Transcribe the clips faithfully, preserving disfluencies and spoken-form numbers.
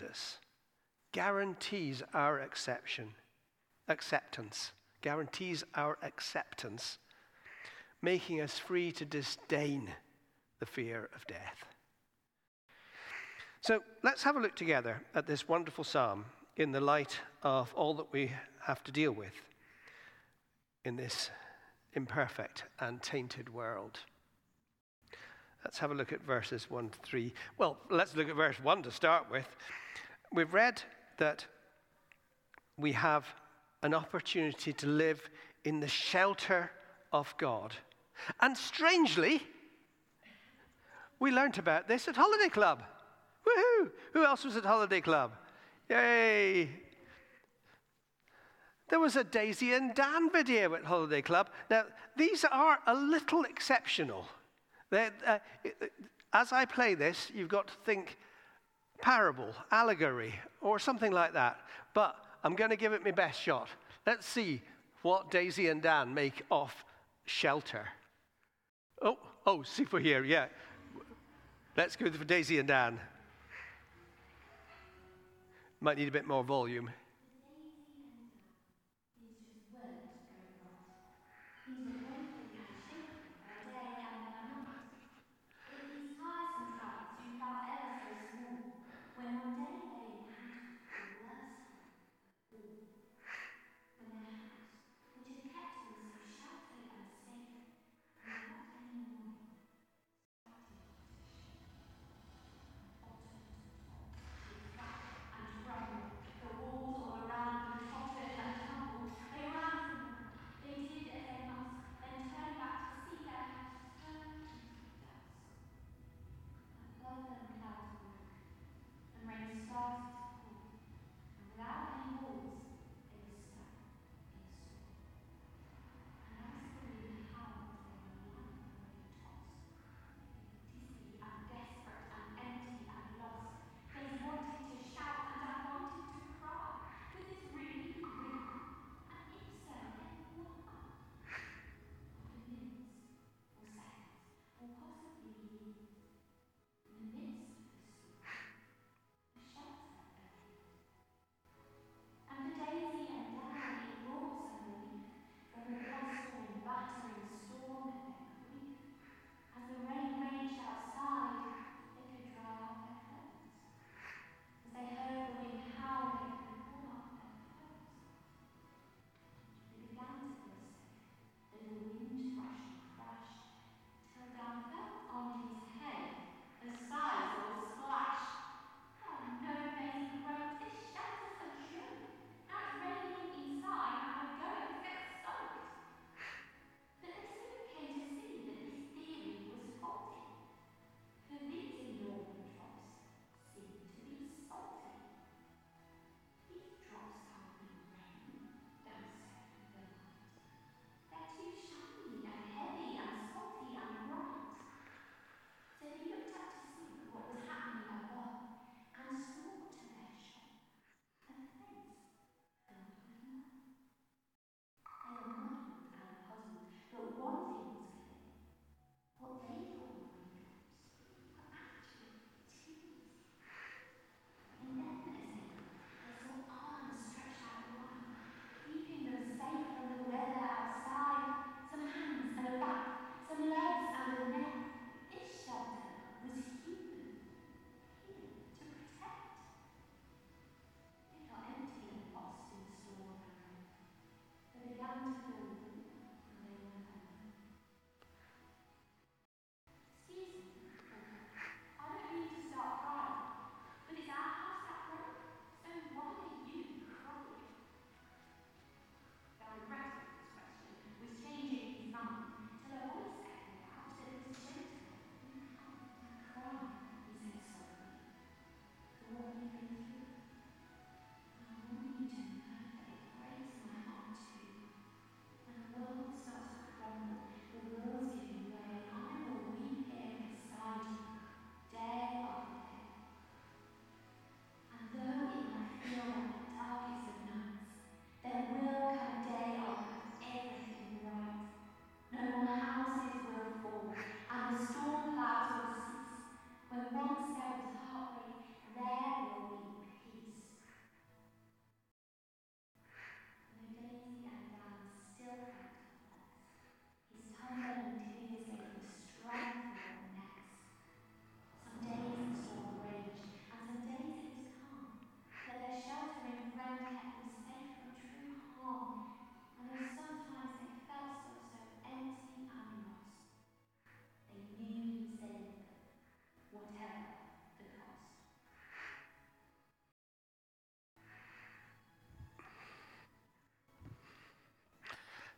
Jesus guarantees our acceptance, acceptance, guarantees our acceptance, making us free to disdain the fear of death. So let's have a look together at this wonderful psalm in the light of all that we have to deal with in this imperfect and tainted world. Let's have a look at verses one to three. Well, let's look at verse one to start with. We've read that we have an opportunity to live in the shelter of God. And strangely, we learnt about this at Holiday Club. Woohoo! Who else was at Holiday Club? Yay! There was a Daisy and Dan video at Holiday Club. Now, these are a little exceptional. Uh, as I play this, you've got to think parable, allegory, or something like that. But I'm going to give it my best shot. Let's see what Daisy and Dan make of shelter. Oh, oh, super here, yeah. Let's go for Daisy and Dan. Might need a bit more volume.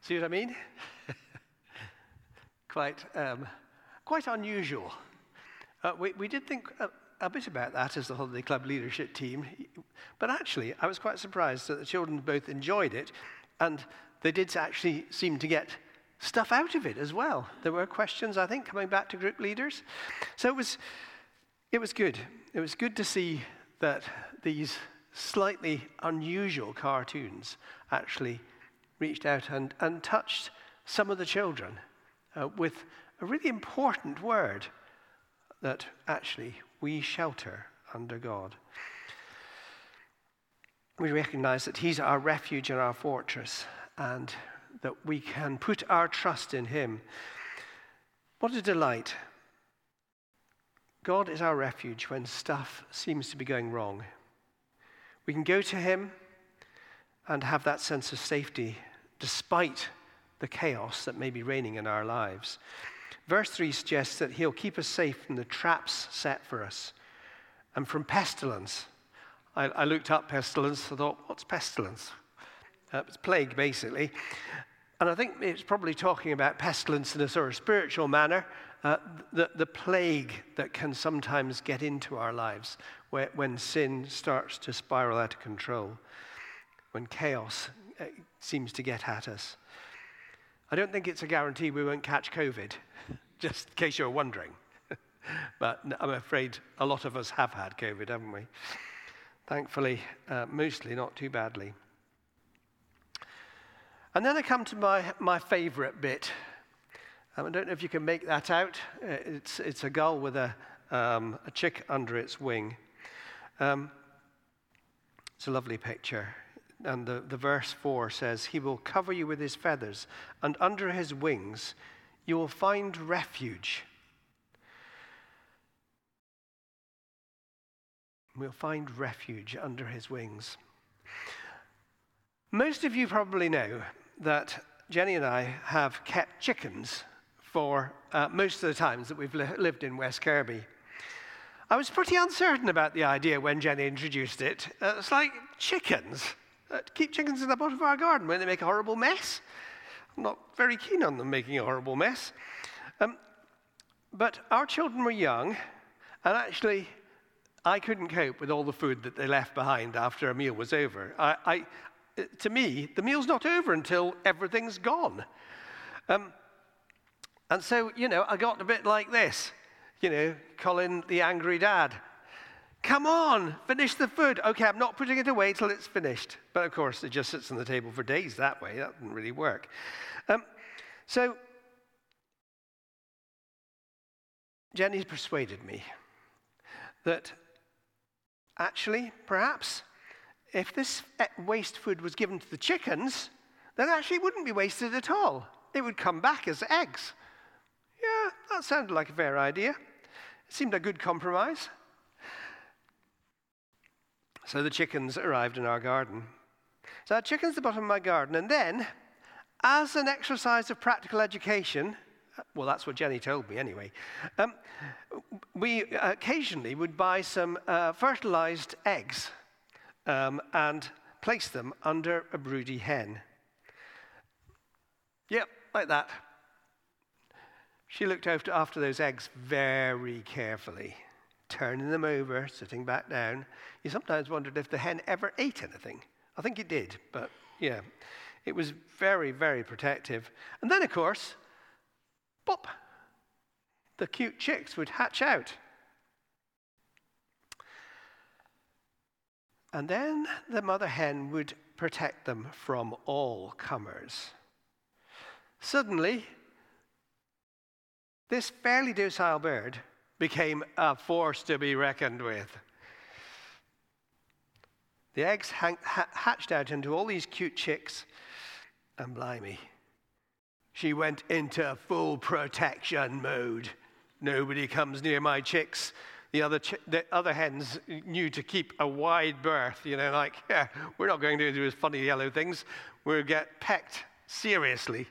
See what I mean? quite, um, quite unusual. Uh, we, we did think a, a bit about that as the Holiday Club leadership team, but actually I was quite surprised that the children both enjoyed it, and they did actually seem to get stuff out of it as well. There were questions, I think, coming back to group leaders. So it was, it was good. It was good to see that these slightly unusual cartoons actually reached out and, and touched some of the children uh, with a really important word, that actually we shelter under God. We recognize that he's our refuge and our fortress, and that we can put our trust in him. What a delight. God is our refuge when stuff seems to be going wrong. We can go to him and have that sense of safety despite the chaos that may be reigning in our lives. Verse three suggests that he'll keep us safe from the traps set for us and from pestilence. I, I looked up pestilence. I thought, what's pestilence? Uh, it's plague, basically. And I think it's probably talking about pestilence in a sort of spiritual manner, uh, the, the plague that can sometimes get into our lives where, when sin starts to spiral out of control, when chaos uh, seems to get at us. I don't think it's a guarantee we won't catch COVID, just in case you're wondering. But I'm afraid a lot of us have had COVID, haven't we? Thankfully, uh, mostly not too badly. And then I come to my, my favorite bit. Um, I don't know if you can make that out. Uh, it's, it's a gull with a, um, a chick under its wing. Um, it's a lovely picture. And the, the verse four says, he will cover you with his feathers, and under his wings you will find refuge. We'll find refuge under his wings. Most of you probably know that Jenny and I have kept chickens for uh, most of the times that we've li- lived in West Kirby. I was pretty uncertain about the idea when Jenny introduced it. Uh, it's like, chickens? Uh, keep chickens in the bottom of our garden when they make a horrible mess? I'm not very keen on them making a horrible mess. Um, but our children were young, and actually I couldn't cope with all the food that they left behind after a meal was over. I, I, to me, the meal's not over until everything's gone. Um, and so, you know, I got a bit like this, you know, Colin the angry dad. Come on, finish the food. Okay, I'm not putting it away till it's finished. But of course, it just sits on the table for days that way. That doesn't really work. Um, so, Jenny's persuaded me that actually, perhaps, if this waste food was given to the chickens, then actually it wouldn't be wasted at all. It would come back as eggs. Yeah, that sounded like a fair idea. It seemed a good compromise. So the chickens arrived in our garden. So I had chickens at the bottom of my garden, and then, as an exercise of practical education, well, that's what Jenny told me anyway, um, we occasionally would buy some uh, fertilized eggs um, and place them under a broody hen. Yep, like that. She looked after, after those eggs very carefully, turning them over, sitting back down. You sometimes wondered if the hen ever ate anything. I think it did, but yeah, it was very, very protective. And then, of course, pop, the cute chicks would hatch out. And then the mother hen would protect them from all comers. Suddenly, this fairly docile bird became a force to be reckoned with. The eggs hang, ha- hatched out into all these cute chicks, and blimey, she went into full protection mode. Nobody comes near my chicks. The other chi- the other hens knew to keep a wide berth, you know, like, yeah, we're not going to do those funny yellow things. We'll get pecked seriously.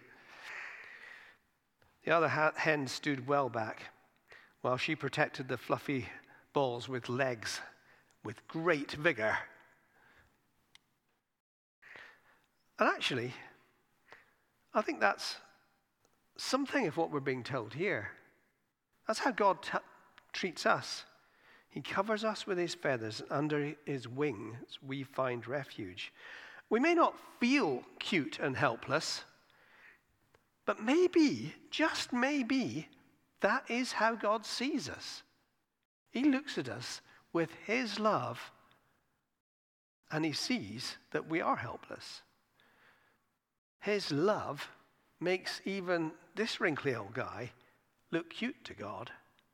The other ha- hen stood well back while she protected the fluffy balls with legs with great vigor. And actually, I think that's something of what we're being told here. That's how God t- treats us. He covers us with his feathers, and under his wings we find refuge. We may not feel cute and helpless, but maybe, just maybe, that is how God sees us. He looks at us with his love, and he sees that we are helpless. His love makes even this wrinkly old guy look cute to God.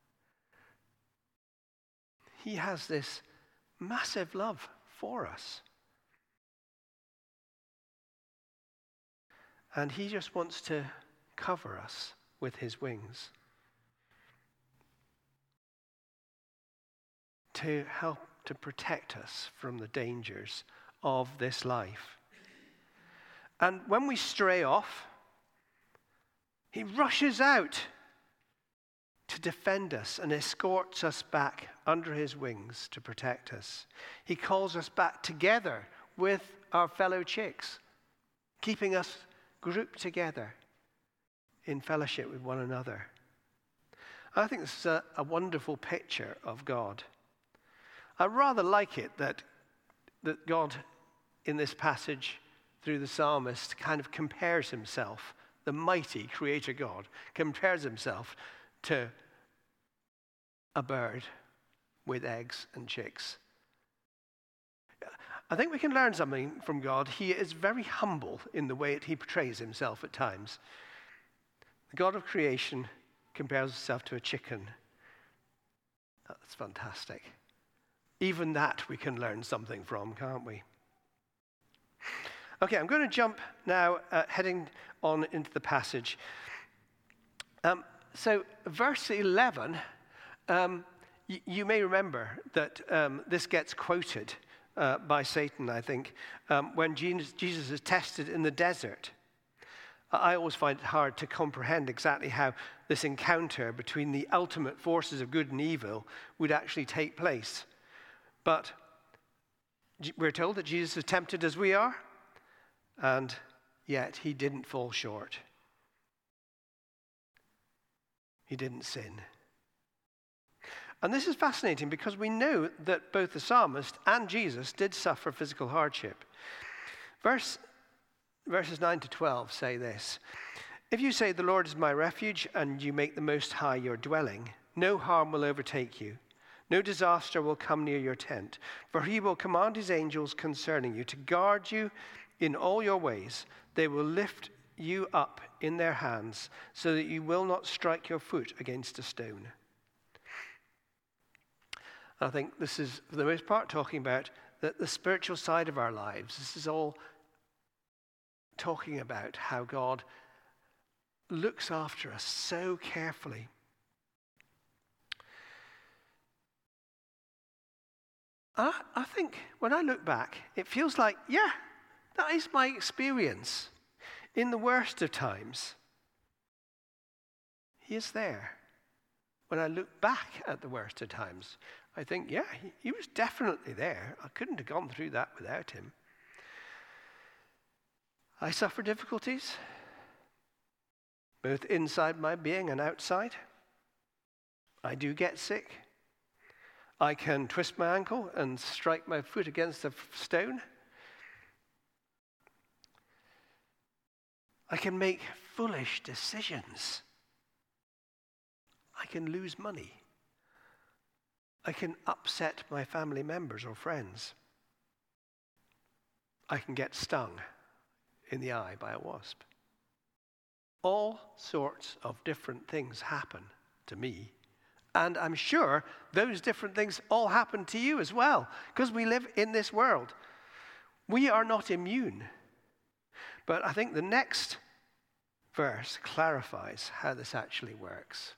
He has this massive love for us. And he just wants to cover us with his wings, to help to protect us from the dangers of this life. And when we stray off, he rushes out to defend us and escorts us back under his wings to protect us. He calls us back together with our fellow chicks, keeping us grouped together in fellowship with one another. I think this is a, a wonderful picture of God. I rather like it that, that God, in this passage through the psalmist, kind of compares himself, the mighty creator God, compares himself to a bird with eggs and chicks. I think we can learn something from God. He is very humble in the way that he portrays himself at times. The God of creation compares himself to a chicken. That's fantastic. Even that we can learn something from, can't we? Okay, I'm going to jump now, uh, heading on into the passage. Um, so, verse eleven, um, y- you may remember that um, this gets quoted uh, by Satan, I think, um, when Jesus, Jesus is tested in the desert. I always find it hard to comprehend exactly how this encounter between the ultimate forces of good and evil would actually take place. But we're told that Jesus is tempted as we are, and yet he didn't fall short. He didn't sin. And this is fascinating because we know that both the psalmist and Jesus did suffer physical hardship. Verse, verses nine to twelve say this: "If you say, 'The Lord is my refuge,' and you make the Most High your dwelling, no harm will overtake you. No disaster will come near your tent, for he will command his angels concerning you to guard you in all your ways. They will lift you up in their hands so that you will not strike your foot against a stone." I think this is, for the most part, talking about the, the spiritual side of our lives. This is all talking about how God looks after us so carefully. I, I think when I look back, it feels like, yeah, that is my experience. In the worst of times, he is there. When I look back at the worst of times, I think, yeah, he, he was definitely there. I couldn't have gone through that without him. I suffer difficulties, both inside my being and outside. I do get sick. I can twist my ankle and strike my foot against a stone. I can make foolish decisions. I can lose money. I can upset my family members or friends. I can get stung in the eye by a wasp. All sorts of different things happen to me. And I'm sure those different things all happen to you as well, because we live in this world. We are not immune. But I think the next verse clarifies how this actually works.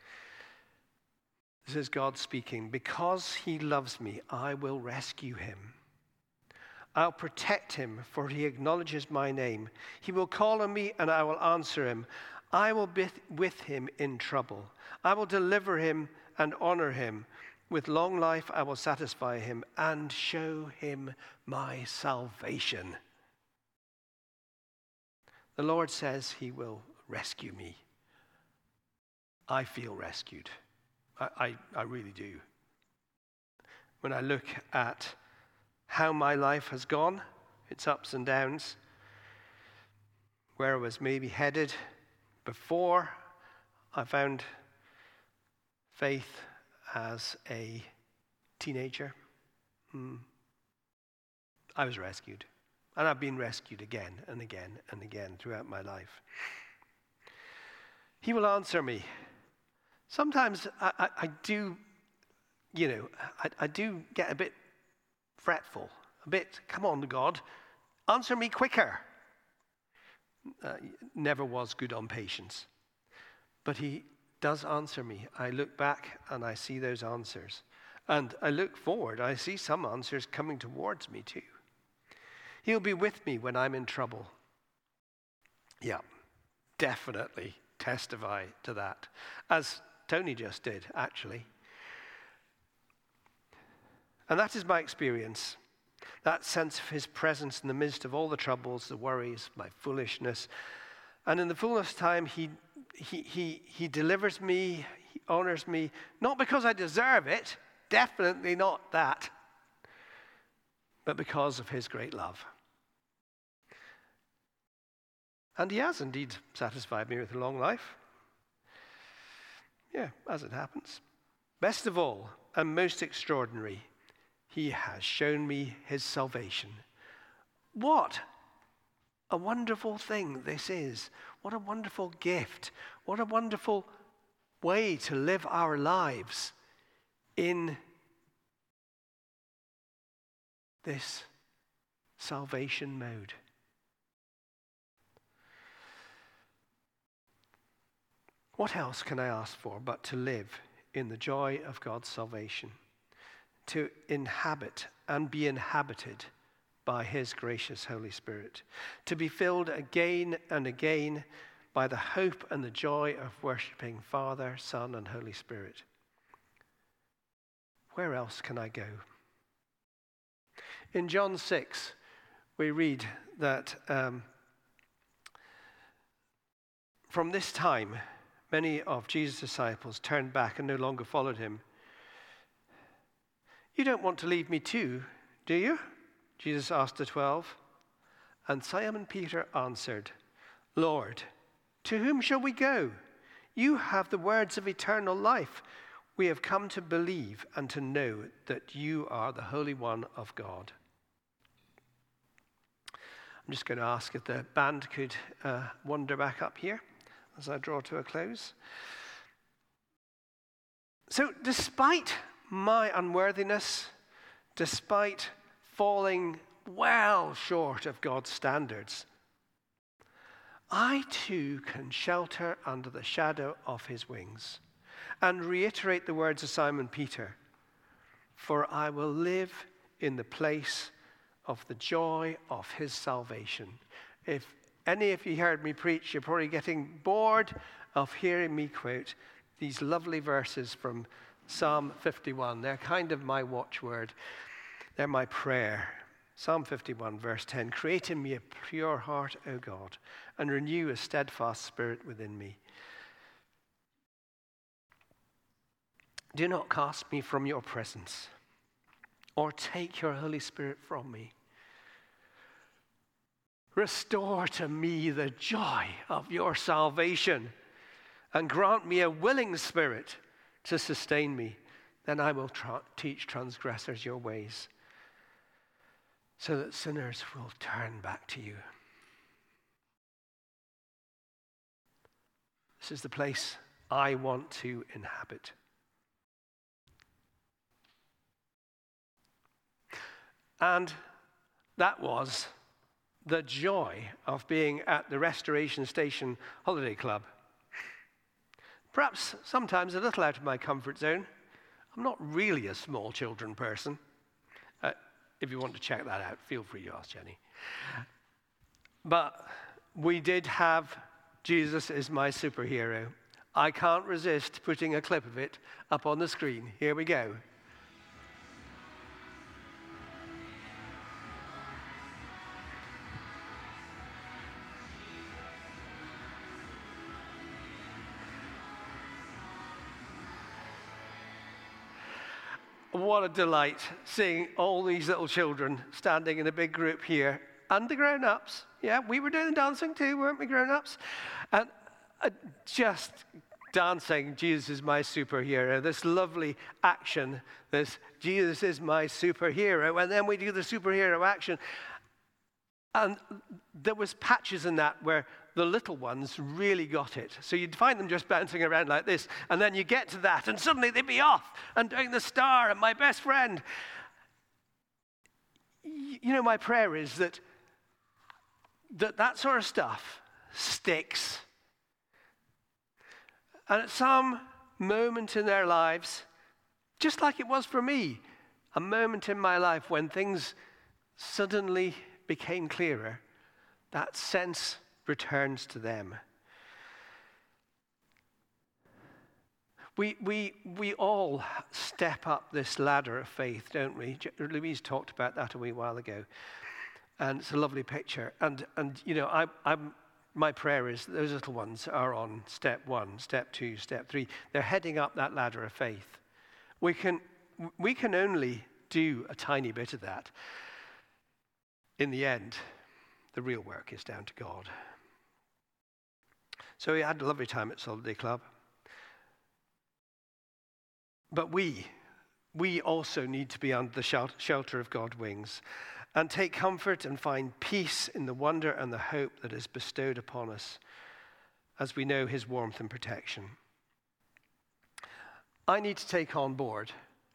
This is God speaking. "Because he loves me, I will rescue him. I'll protect him, for he acknowledges my name. He will call on me, and I will answer him. I will be with him in trouble. I will deliver him and honor him. With long life I will satisfy him and show him my salvation." The Lord says he will rescue me. I feel rescued. I, I, I really do. When I look at how my life has gone, its ups and downs, where I was maybe headed before I found faith as a teenager, hmm, I was rescued. And I've been rescued again and again and again throughout my life. He will answer me. Sometimes I, I, I do, you know, I, I do get a bit fretful, a bit, come on, God, answer me quicker. Uh, never was good on patience. But he does answer me. I look back and I see those answers. And I look forward, I see some answers coming towards me too. He'll be with me when I'm in trouble. Yeah, definitely testify to that. As Tony just did, actually. And that is my experience. That sense of his presence in the midst of all the troubles, the worries, my foolishness. And in the fullness of time, he, he, he, he delivers me, he honors me, not because I deserve it, definitely not that, but because of his great love. And he has indeed satisfied me with a long life. Yeah, as it happens. Best of all, and most extraordinary, he has shown me his salvation. What a wonderful thing this is. What a wonderful gift. What a wonderful way to live our lives in this salvation mode. What else can I ask for but to live in the joy of God's salvation, to inhabit and be inhabited by his gracious Holy Spirit, to be filled again and again by the hope and the joy of worshiping Father, Son, and Holy Spirit? Where else can I go? In John six, we read that um, from this time, many of Jesus' disciples turned back and no longer followed him. You don't want to leave me too, do you? Jesus asked the twelve. And Simon Peter answered, Lord, to whom shall we go? You have the words of eternal life. We have come to believe and to know that you are the Holy One of God. I'm just going to ask if the band could uh, wander back up here as I draw to a close. So despite my unworthiness, despite falling well short of God's standards, I too can shelter under the shadow of his wings and reiterate the words of Simon Peter, for I will live in the place of the joy of his salvation. If any of you heard me preach, you're probably getting bored of hearing me quote these lovely verses from Psalm fifty-one. They're kind of my watchword. They're my prayer. Psalm fifty-one, verse ten. Create in me a pure heart, O God, and renew a steadfast spirit within me. Do not cast me from your presence, or take your Holy Spirit from me. Restore to me the joy of your salvation, and grant me a willing spirit to sustain me. Then I will tra- teach transgressors your ways, so that sinners will turn back to you. This is the place I want to inhabit. And that was the joy of being at the Restoration Station Holiday Club. Perhaps sometimes a little out of my comfort zone. I'm not really a small children person. Uh, if you want to check that out, feel free to ask Jenny. But we did have Jesus is my superhero. I can't resist putting a clip of it up on the screen. Here we go. what a delight seeing all these little children standing in a big group here, and the grown-ups. Yeah, we were doing dancing too, weren't we, grown-ups? And uh, just dancing, Jesus is my superhero, this lovely action, this Jesus is my superhero, and then we do the superhero action. And there was patches in that where the little ones really got it. So you'd find them just bouncing around like this, and then you get to that, and suddenly they'd be off and doing the star and my best friend. You know, my prayer is that that, that sort of stuff sticks. And at some moment in their lives, just like it was for me, a moment in my life when things suddenly became clearer, that sense returns to them. We, we, we all step up this ladder of faith, don't we? Louise talked about that a wee while ago. And it's a lovely picture. And, and you know, I, I'm, my prayer is those little ones are on step one, step two, step three. They're heading up that ladder of faith. We can, we can only do a tiny bit of that. In the end, the real work is down to God. So we had a lovely time at Solidarity Club. But we, we also need to be under the shelter of God's wings and take comfort and find peace in the wonder and the hope that is bestowed upon us as we know his warmth and protection. I need to take on board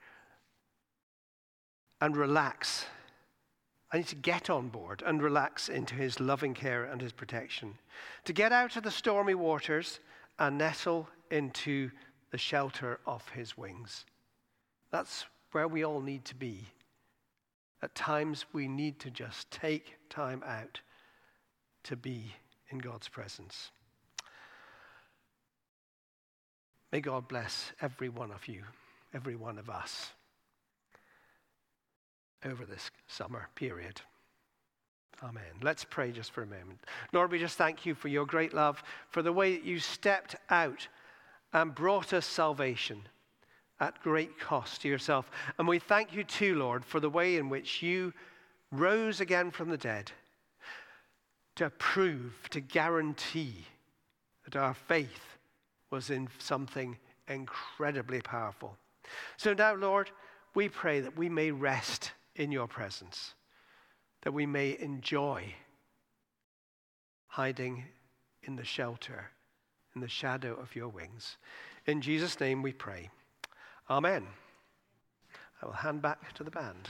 and relax. I need to get on board and relax into his loving care and his protection. To get out of the stormy waters and nestle into the shelter of his wings. That's where we all need to be. At times we need to just take time out to be in God's presence. May God bless every one of you, every one of us, over this summer period. Amen. Let's pray just for a moment. Lord, we just thank you for your great love, for the way that you stepped out and brought us salvation at great cost to yourself. And we thank you too, Lord, for the way in which you rose again from the dead to prove, to guarantee that our faith was in something incredibly powerful. So now, Lord, we pray that we may rest in your presence, that we may enjoy hiding in the shelter, in the shadow of your wings. In Jesus' name we pray. Amen. I will hand back to the band.